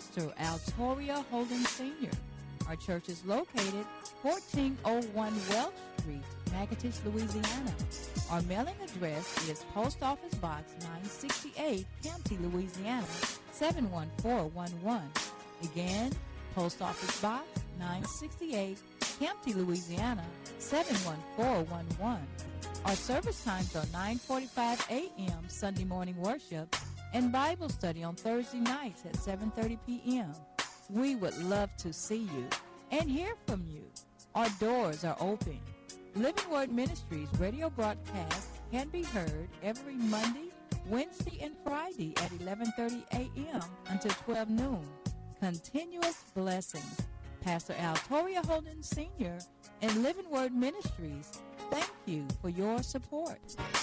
Pastor Altoria Holden Sr. Our church is located 1401 Welch Street, Natchitoches, Louisiana. Our mailing address is Post Office Box 968, Campty, Louisiana 71411. Again, Post Office Box 968, Campty, Louisiana 71411. Our service times are 9:45 a.m. Sunday morning worship and Bible study on Thursday nights at 7:30 p.m. We would love to see you and hear from you. Our doors are open. Living Word Ministries radio broadcast can be heard every Monday, Wednesday, and Friday at 11:30 a.m. until 12 noon. Continuous blessings. Pastor Altoria Holden Sr. and Living Word Ministries, thank you for your support.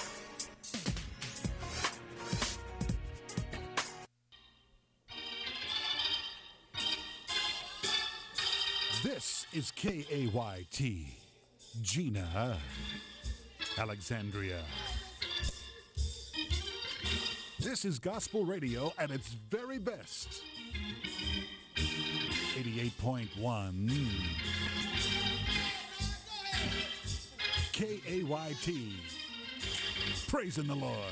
This is KAYT, Gina, Alexandria. This is gospel radio at its very best. 88.1 KAYT. Praising the Lord.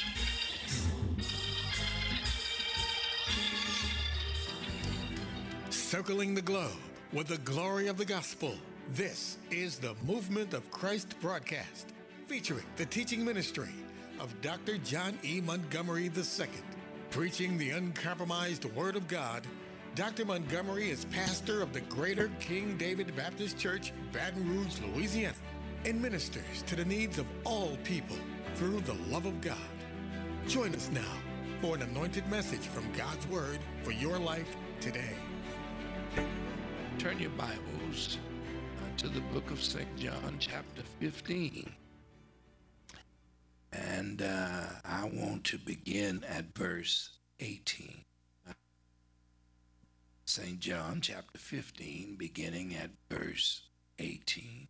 Circling the globe with the glory of the gospel. This is the Movement of Christ broadcast, featuring the teaching ministry of Dr. John E. Montgomery II. Preaching the uncompromised Word of God, Dr. Montgomery is pastor of the Greater King David Baptist Church, Baton Rouge, Louisiana, and ministers to the needs of all people through the love of God. Join us now for an anointed message from God's Word for your life today. Turn your Bibles to the book of St. John, chapter 15. And I want to begin at verse 18. St. John, chapter 15, beginning at verse 18.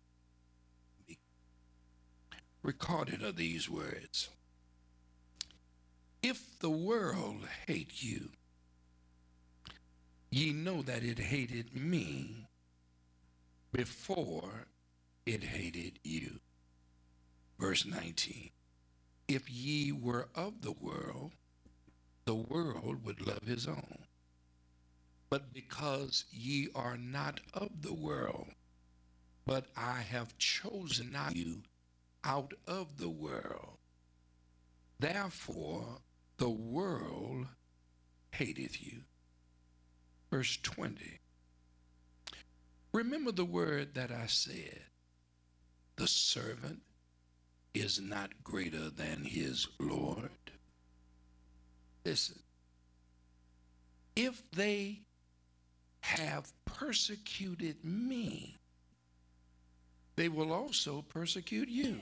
Recorded are these words. If the world hate you, ye know that it hated me before it hated you. Verse 19. If ye were of the world would love his own. But because ye are not of the world, but I have chosen not you out of the world, therefore the world hateth you. Verse 20. Remember the word that I said, the servant is not greater than his Lord. Listen, if they have persecuted me, they will also persecute you.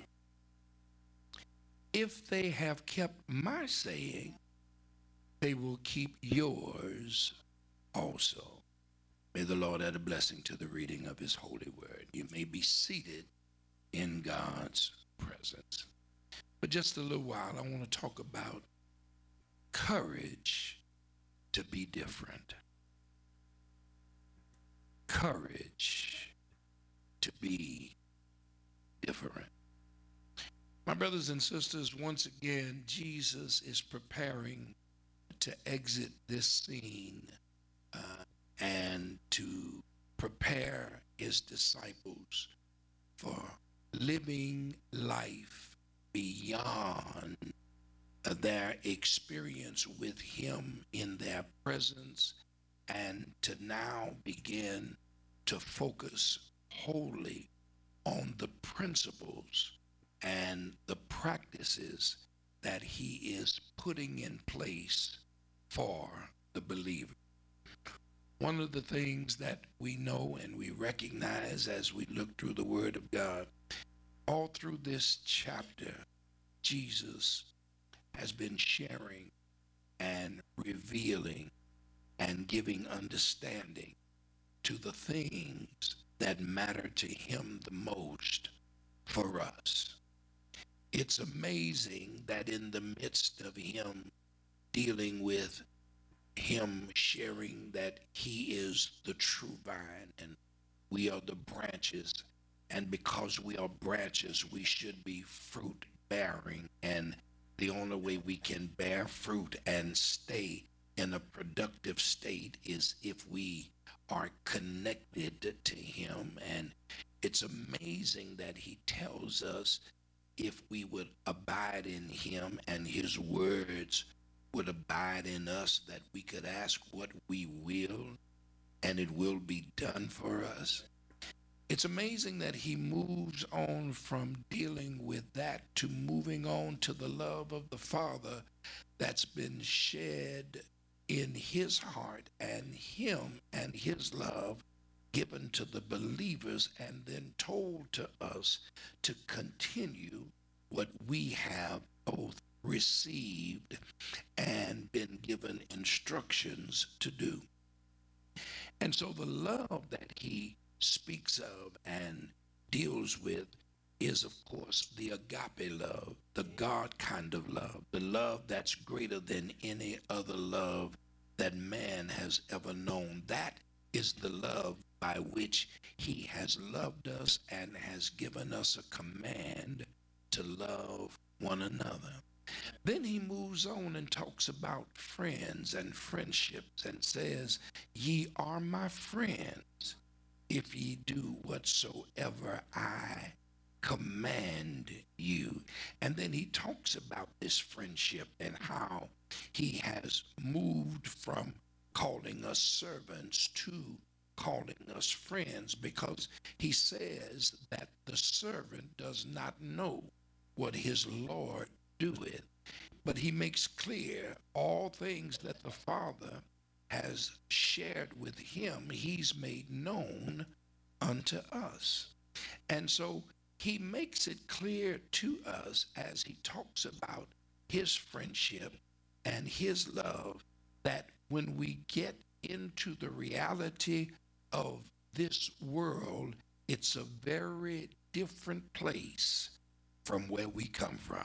If they have kept my saying, they will keep yours also. May the Lord add a blessing to the reading of his holy word. You may be seated in God's presence. But just a little while, I want to talk about courage to be different. Courage to be different. My brothers and sisters, once again, Jesus is preparing to exit this scene and to prepare his disciples for living life beyond their experience with him in their presence, and to now begin to focus wholly on the principles and the practices that he is putting in place for the believer. One of the things that we know and we recognize as we look through the Word of God, all through this chapter, Jesus has been sharing and revealing and giving understanding to the things that matter to him the most for us. It's amazing that in the midst of him dealing with him sharing that he is the true vine and we are the branches. And because we are branches, we should be fruit bearing. And the only way we can bear fruit and stay in a productive state is if we are connected to him. And it's amazing that he tells us if we would abide in him and his words would abide in us, that we could ask what we will and it will be done for us. It's amazing that he moves on from dealing with that to moving on to the love of the Father that's been shed in his heart and him and his love given to the believers and then told to us to continue what we have both received and been given instructions to do. And so the love that he speaks of and deals with is, of course, the agape love, the God kind of love, the love that's greater than any other love that man has ever known. That is the love by which he has loved us and has given us a command to love one another. Then he moves on and talks about friends and friendships and says, "Ye are my friends if ye do whatsoever I command you." And then he talks about this friendship and how he has moved from calling us servants to calling us friends, because he says that the servant does not know what his Lord doeth, but he makes clear all things that the Father has shared with him, he's made known unto us. And so he makes it clear to us as he talks about his friendship and his love that when we get into the reality of this world, it's a very different place from where we come from.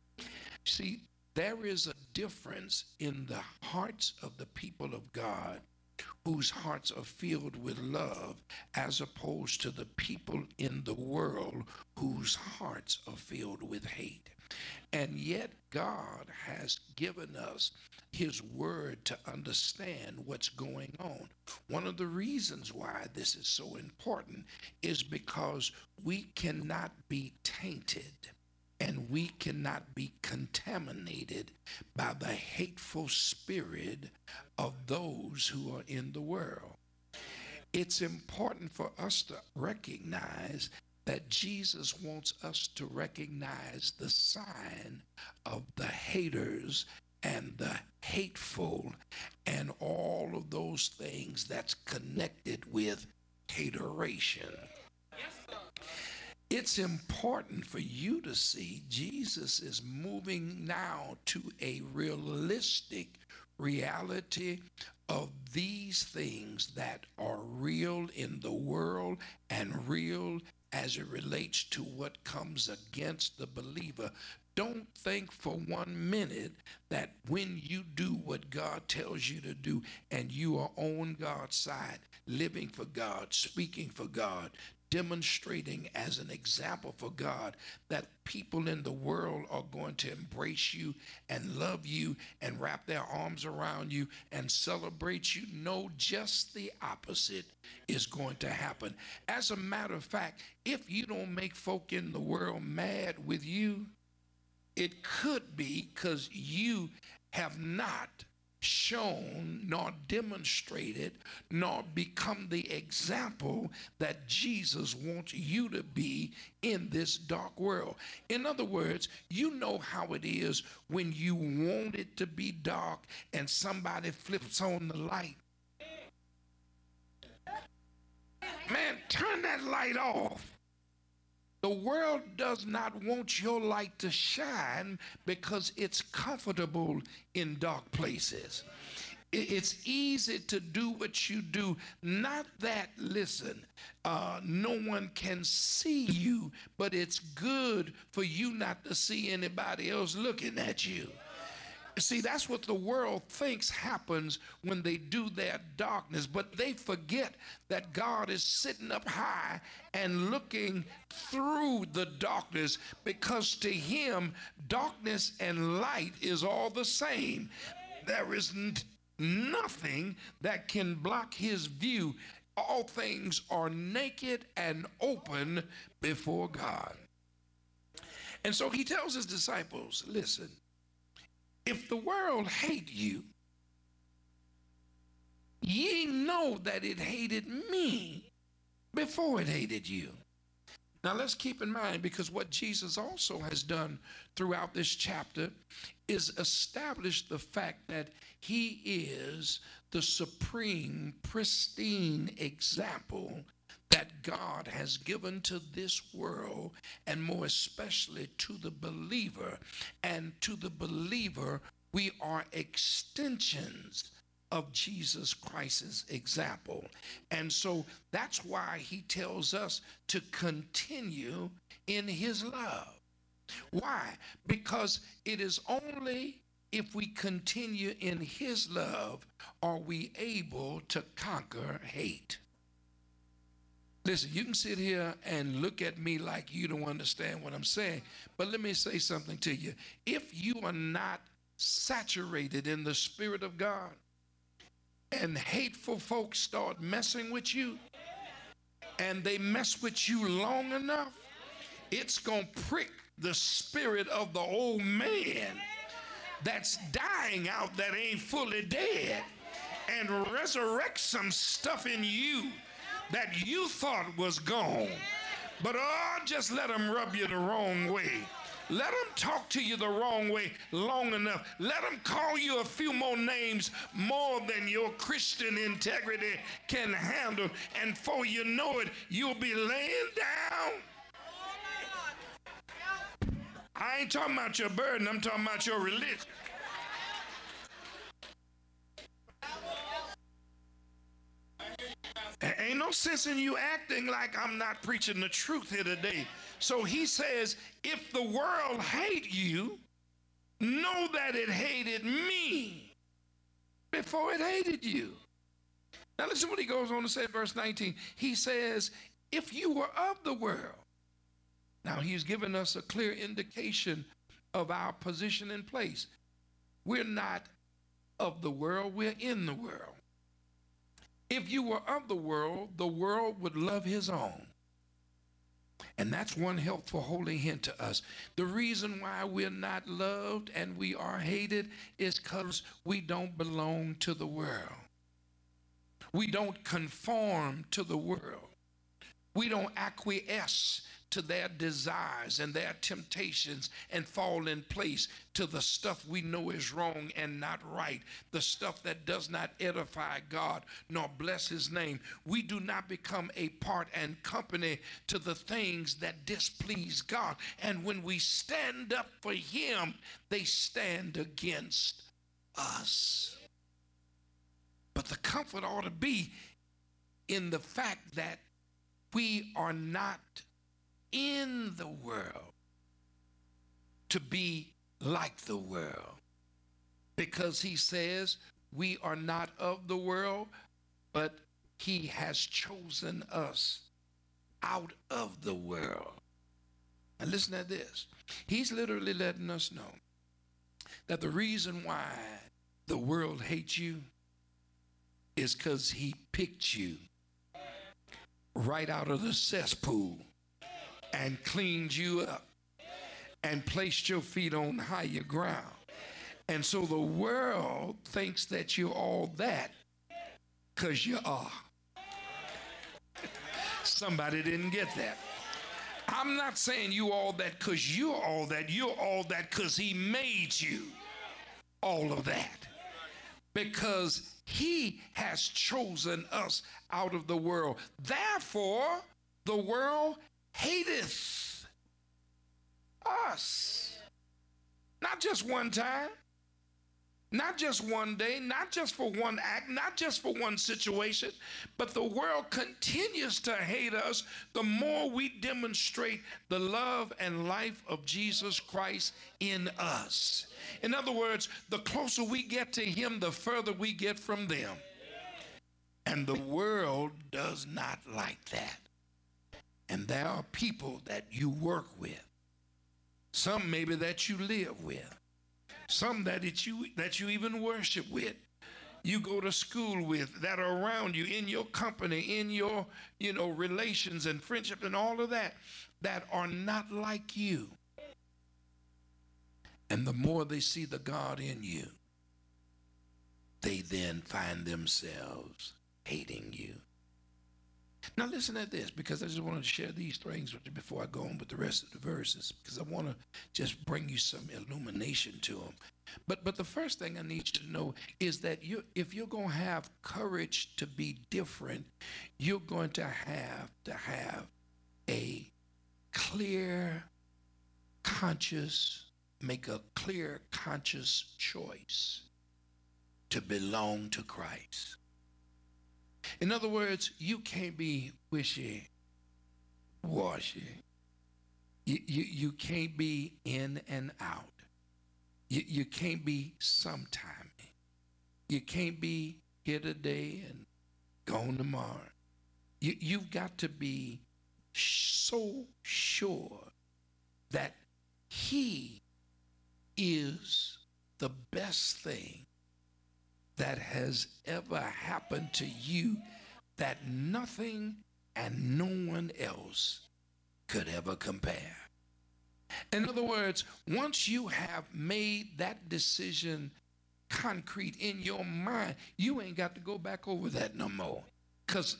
See, there is a difference in the hearts of the people of God whose hearts are filled with love as opposed to the people in the world whose hearts are filled with hate. And yet God has given us his word to understand what's going on. One of the reasons why this is so important is because we cannot be tainted and we cannot be contaminated by the hateful spirit of those who are in the world. It's important for us to recognize that Jesus wants us to recognize the sign of the haters and the hateful and all of those things that's connected with hateration. It's important for you to see Jesus is moving now to a realistic reality of these things that are real in the world and real as it relates to what comes against the believer. Don't think for 1 minute that when you do what God tells you to do and you are on God's side, living for God, speaking for God, demonstrating as an example for God, that people in the world are going to embrace you and love you and wrap their arms around you and celebrate you. No, just the opposite is going to happen. As a matter of fact, if you don't make folk in the world mad with you, it could be because you have not shown nor demonstrated nor become the example that Jesus wants you to be in this dark world. In other words, you know how it is when you want it to be dark and somebody flips on the light. Man, turn that light off. The world does not want your light to shine because it's comfortable in dark places. It's easy to do what you do. Not that, listen, no one can see you, but it's good for you not to see anybody else looking at you. See, that's what the world thinks happens when they do their darkness, but they forget that God is sitting up high and looking through the darkness, because to him, darkness and light is all the same. There is nothing that can block his view. All things are naked and open before God. And so he tells his disciples, listen, if the world hate you, ye know that it hated me before it hated you. Now let's keep in mind, because what Jesus also has done throughout this chapter is establish the fact that he is the supreme, pristine example that God has given to this world, and more especially to the believer. And to the believer, we are extensions of Jesus Christ's example. And so that's why he tells us to continue in his love. Why? Because it is only if we continue in his love are we able to conquer hate. Listen, you can sit here and look at me like you don't understand what I'm saying, but let me say something to you. If you are not saturated in the Spirit of God, and hateful folks start messing with you, and they mess with you long enough, it's going to prick the spirit of the old man that's dying out, that ain't fully dead, and resurrect some stuff in you that you thought was gone. But just let them rub you the wrong way. Let them talk to you the wrong way long enough. Let them call you a few more names more than your Christian integrity can handle. And before you know it, you'll be laying down. I ain't talking about your burden. I'm talking about your religion. Ain't no sense in you acting like I'm not preaching the truth here today. So he says, if the world hate you, know that it hated me before it hated you. Now listen what he goes on to say, verse 19. He says, if you were of the world. Now he's given us a clear indication of our position and place. We're not of the world, we're in the world. If you were of the world would love his own. And that's one helpful holy hint to us. The reason why we're not loved and we are hated is because we don't belong to the world. We don't conform to the world. We don't acquiesce to their desires and their temptations and fall in place to the stuff we know is wrong and not right, the stuff that does not edify God nor bless his name. We do not become a part and company to the things that displease God. And when we stand up for him, they stand against us. But the comfort ought to be in the fact that we are not in the world to be like the world, because he says we are not of the world, but he has chosen us out of the world. And listen to this. He's literally letting us know that the reason why the world hates you is because he picked you right out of the cesspool and cleaned you up and placed your feet on higher ground. And so the world thinks that you're all that because you are. Somebody didn't get that. I'm not saying you all that because you're all that. You're all that because he made you all of that. Because he has chosen us out of the world. Therefore, the world hateth us. Not just one time, Not just one day, not just for one act, not just for one situation, but the world continues to hate us the more we demonstrate the love and life of Jesus Christ in us. In other words, the closer we get to him, the further we get from them. And the world does not like that. And there are people that you work with, some maybe that you live with, some that you even worship with, you go to school with, that are around you, in your company, in your relations and friendship and all of that, that are not like you. And the more they see the God in you, they then find themselves hating you. Now listen to this, because I just wanted to share these things with you before I go on with the rest of the verses, because I want to just bring you some illumination to them. But the first thing I need you to know is that if you're going to have courage to be different, you're going to have a clear, make a clear, conscious choice to belong to Christ. In other words, you can't be wishy-washy. You can't be in and out. You can't be sometime. You can't be here today and gone tomorrow. You've got to be so sure that he is the best thing that has ever happened to you, that nothing and no one else could ever compare. In other words, once you have made that decision concrete in your mind, you ain't got to go back over that no more, because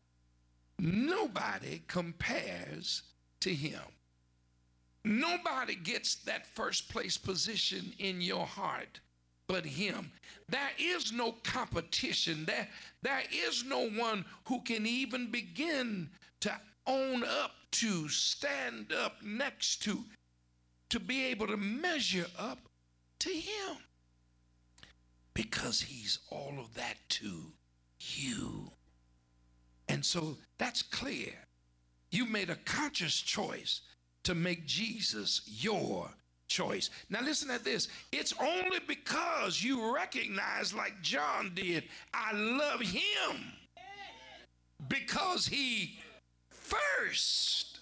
nobody compares to him. Nobody gets that first place position in your heart but him. There is no competition. There is no one who can even begin to own up to, stand up next to be able to measure up to him, because he's all of that to you. And so that's clear. You made a conscious choice to make Jesus your choice. Now listen to this. It's only because you recognize, like John did, I love him because he first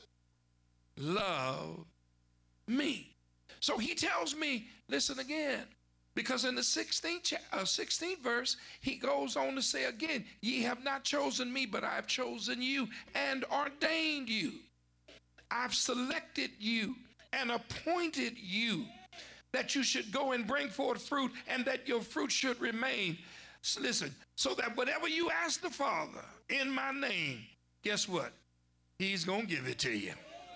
loved me. So he tells me, listen again, because in the 16th verse, he goes on to say again, ye have not chosen me, but I have chosen you and ordained you. I've selected you and appointed you that you should go and bring forth fruit, and that your fruit should remain. So listen, so that whatever you ask the Father in my name, guess what? He's going to give it to you.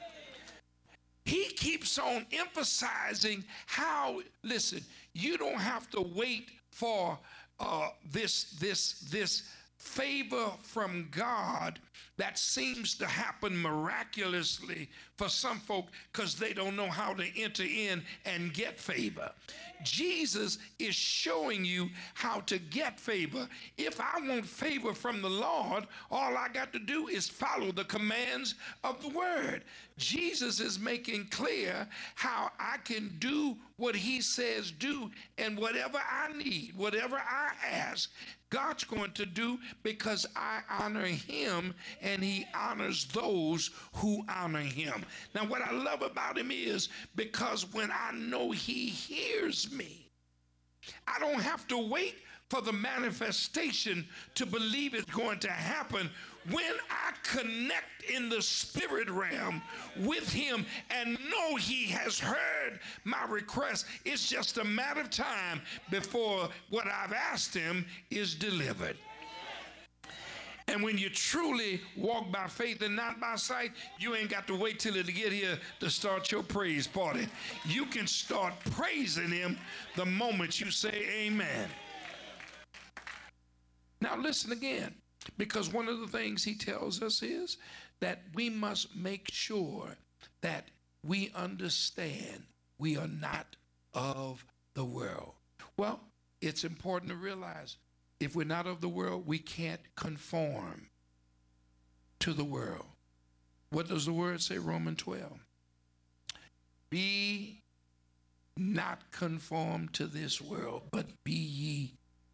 He keeps on emphasizing how, listen, you don't have to wait for this favor from God that seems to happen miraculously for some folk, because they don't know how to enter in and get favor. Jesus is showing you how to get favor. If I want favor from the Lord, all I got to do is follow the commands of the word. Jesus is making clear how I can do what he says do, and whatever I need, whatever I ask, God's going to do, because I honor him and he honors those who honor him. Now, what I love about him is, because when I know he hears me, I don't have to wait for the manifestation to believe it's going to happen. When I connect in the spirit realm with him and know he has heard my request, it's just a matter of time before what I've asked him is delivered. And when you truly walk by faith and not by sight, you ain't got to wait till it get here to start your praise party. You can start praising him the moment you say amen. Now listen again, because one of the things he tells us is that we must make sure that we understand we are not of the world. Well, it's important to realize if we're not of the world, we can't conform to the world. What does the word say? Romans 12. Be not conformed to this world, but be ye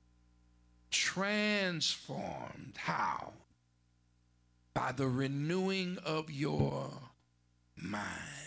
transformed. How? By the renewing of your mind.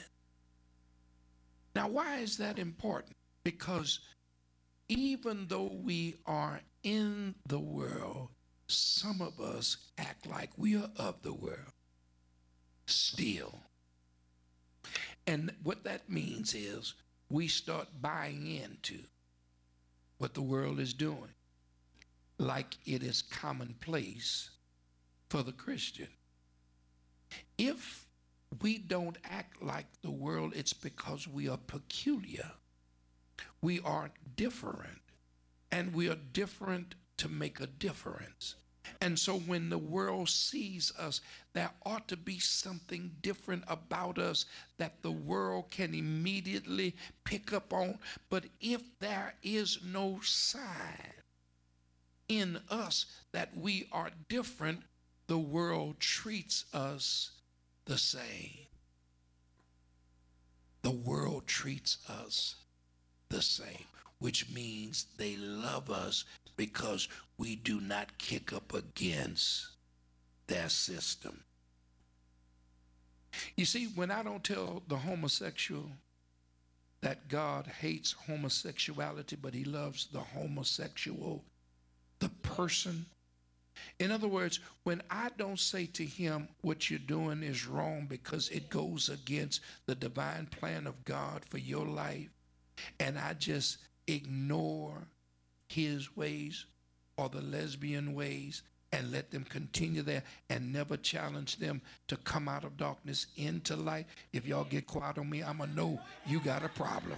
Now, why is that important? Because even though we are in the world, some of us act like we are of the world still. And what that means is we start buying into what the world is doing, like it is commonplace for the Christian. If we don't act like the world, it's because we are peculiar. We are different, and we are different to make a difference. And so when the world sees us, there ought to be something different about us that the world can immediately pick up on. But if there is no sign in us that we are different, the world treats us the same. The world treats us the same, which means they love us because we do not kick up against their system. You see, when I don't tell the homosexual that God hates homosexuality, but he loves the homosexual, the person. In other words, when I don't say to him what you're doing is wrong because it goes against the divine plan of God for your life, and I just ignore his ways or the lesbian ways and let them continue there and never challenge them to come out of darkness into light, if y'all get quiet on me, I'm going to know you got a problem.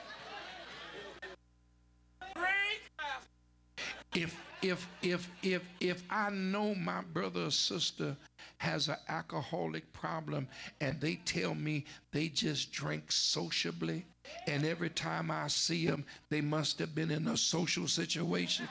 If I know my brother or sister has an alcoholic problem and they tell me they just drink sociably, and every time I see them, they must have been in a social situation,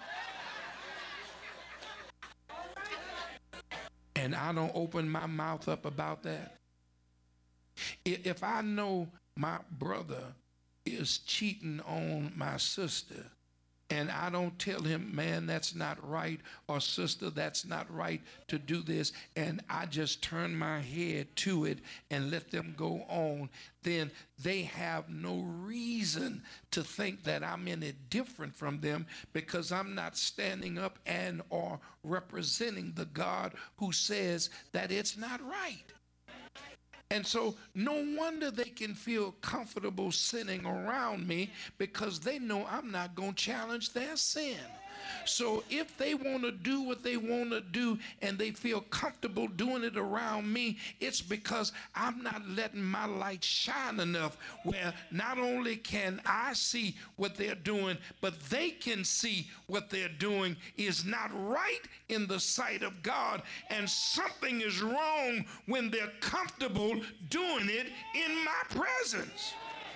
and I don't open my mouth up about that. If I know my brother is cheating on my sister, and I don't tell him, man, that's not right, or sister, that's not right to do this, and I just turn my head to it and let them go on, then they have no reason to think that I'm any different from them, because I'm not standing up and or representing the God who says that it's not right. And so no wonder they can feel comfortable sitting around me, because they know I'm not going to challenge their sin. So if they want to do what they want to do and they feel comfortable doing it around me, it's because I'm not letting my light shine enough where not only can I see what they're doing, but they can see what they're doing is not right in the sight of God. And something is wrong when they're comfortable doing it in my presence.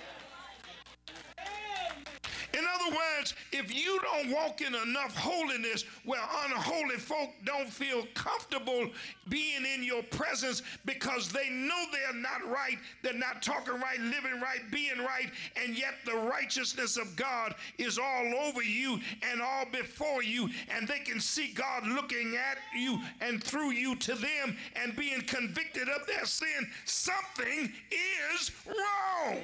In other words, if you don't walk in enough holiness where unholy folk don't feel comfortable being in your presence because they know they're not right, they're not talking right, living right, being right, and yet the righteousness of God is all over you and all before you, and they can see God looking at you and through you to them and being convicted of their sin, something is wrong.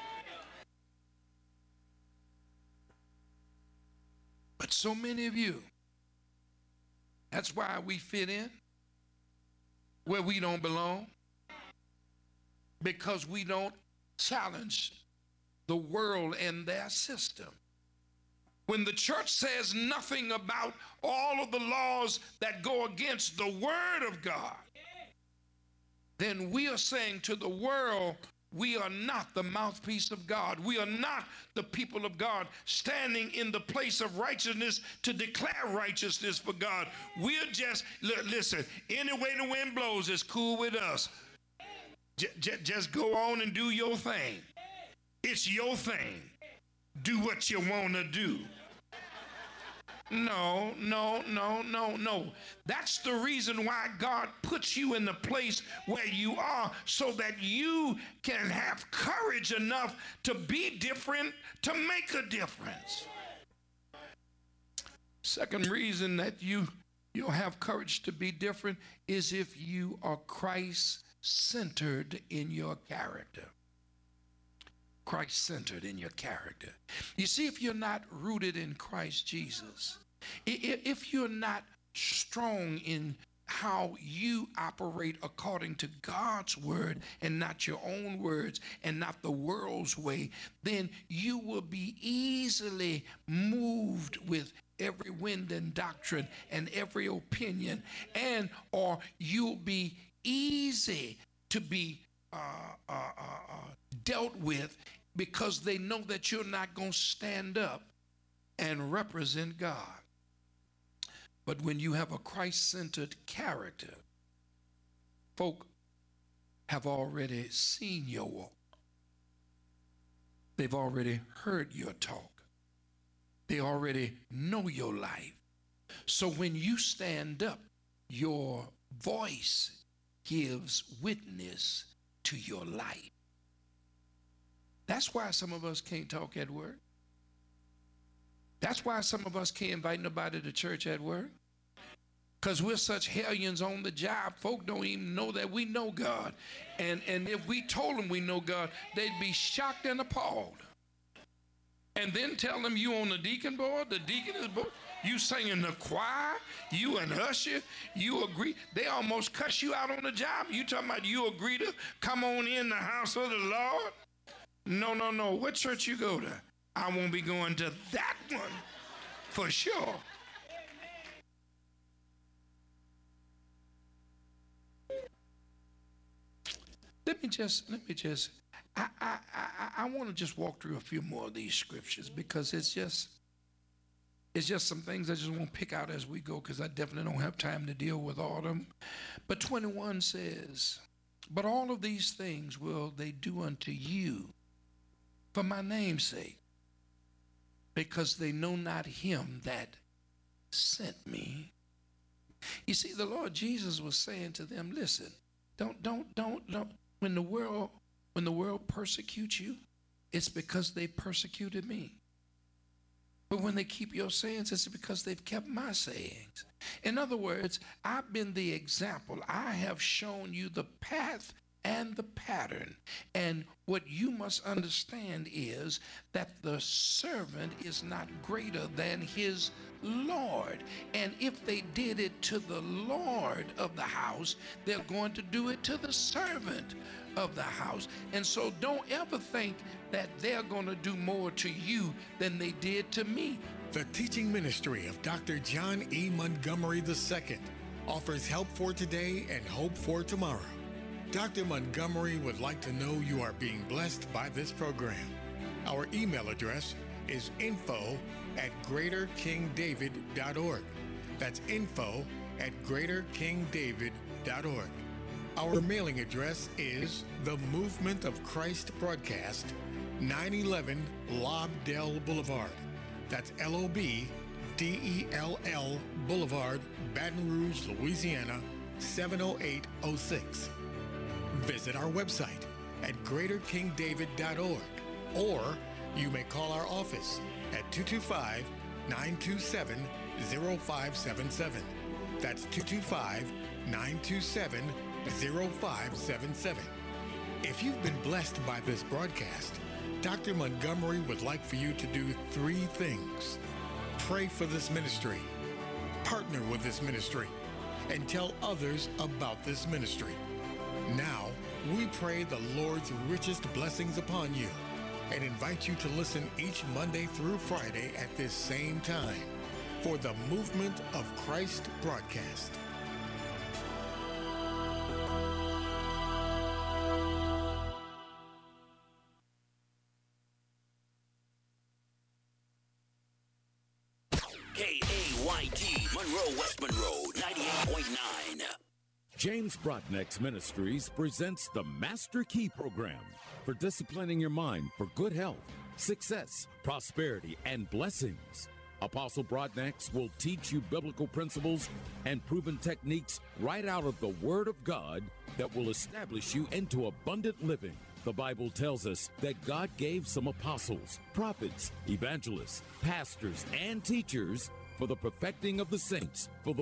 But so many of you, that's why we fit in where we don't belong, because we don't challenge the world and their system. When the church says nothing about all of the laws that go against the word of God, then we are saying to the world, we are not the mouthpiece of God. We are not the people of God standing in the place of righteousness to declare righteousness for God. We're just, listen, any way the wind blows is cool with us. Just go on and do your thing. It's your thing. Do what you want to do. No, no, no, no, no. That's the reason why God puts you in the place where you are, so that you can have courage enough to be different, to make a difference. Second reason that you'll have courage to be different is if you are Christ-centered in your character. Christ-centered in your character. You see, if you're not rooted in Christ Jesus, if you're not strong in how you operate according to God's word and not your own words and not the world's way, then you will be easily moved with every wind and doctrine and every opinion, and or you'll be easy to be dealt with, because they know that you're not going to stand up and represent God. But when you have a Christ-centered character, folk have already seen your walk. They've already heard your talk. They already know your life. So when you stand up, your voice gives witness to your life. That's why some of us can't talk at work. That's why some of us can't invite nobody to church at work. Because we're such hellions on the job, folk don't even know that we know God. And if we told them we know God, they'd be shocked and appalled. And then tell them you on the deacon board, the deaconess board, you sing in the choir, you an usher, you agree. They almost cuss you out on the job. You talking about you agree to come on in the house of the Lord? No, no, no. What church you go to? I won't be going to that one for sure. Let me just, I want to just walk through a few more of these scriptures, because it's just some things I just want to pick out as we go, because I definitely don't have time to deal with all of them. But 21 says, but all of these things will they do unto you for my name's sake, because they know not him that sent me. You see, the Lord Jesus was saying to them, listen, don't. When the world persecutes you, it's because they persecuted me. But when they keep your sayings, it's because they've kept my sayings. In other words, I've been the example. I have shown you the path and the pattern. And what you must understand is that the servant is not greater than his Lord. And if they did it to the Lord of the house, they're going to do it to the servant of the house. And so don't ever think that they're going to do more to you than they did to me. The teaching ministry of Dr. John E. Montgomery II offers help for today and hope for tomorrow. Dr. Montgomery would like to know you are being blessed by this program. Our email address is info@greaterkingdavid.org. That's info@greaterkingdavid.org. Our mailing address is The Movement of Christ Broadcast, 911 Lobdell Boulevard. That's LOBDELL Boulevard, Baton Rouge, Louisiana, 70806. Visit our website at greaterkingdavid.org, or you may call our office at 225-927-0577. That's 225-927-0577. If you've been blessed by this broadcast, Dr. Montgomery would like for you to do 3 things. Pray for this ministry, partner with this ministry, and tell others about this ministry. Now, we pray the Lord's richest blessings upon you and invite you to listen each Monday through Friday at this same time for the Movement of Christ broadcast. KAYT, Monroe, West Monroe, 98.9. James Broadnax Ministries presents the Master Key Program for disciplining your mind for good health, success, prosperity, and blessings. Apostle Broadnax will teach you biblical principles and proven techniques right out of the Word of God that will establish you into abundant living. The Bible tells us that God gave some apostles, prophets, evangelists, pastors, and teachers for the perfecting of the saints, for the